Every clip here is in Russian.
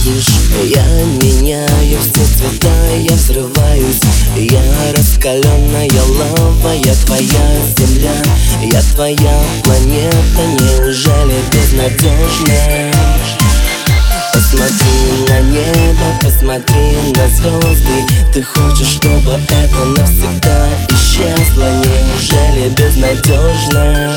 видишь, я меняю все цвета, я взрываюсь. Я раскаленная лава, я твоя земля, я твоя планета. Неужели безнадежная? Посмотри на небо, посмотри на звезды. Ты хочешь, чтобы это навсегда исчезло? Неужели безнадежно?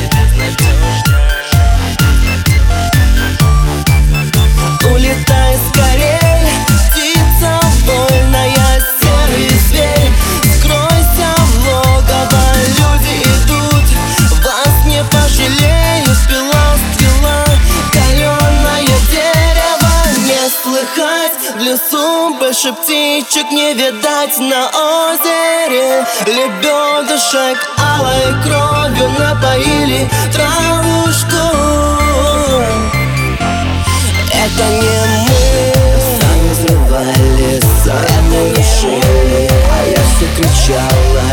Улетай скорей, птица вольная, серый зверь. Скройся в логово, люди идут, вас не пожалеют. Пила, стрела, каленое дерево. Не слыхать в лесу, больше птичек не видать на озере. Лебедушек алой кровью напоили травушку. Это не мы сами взрывали, сами душили, а я все кричала: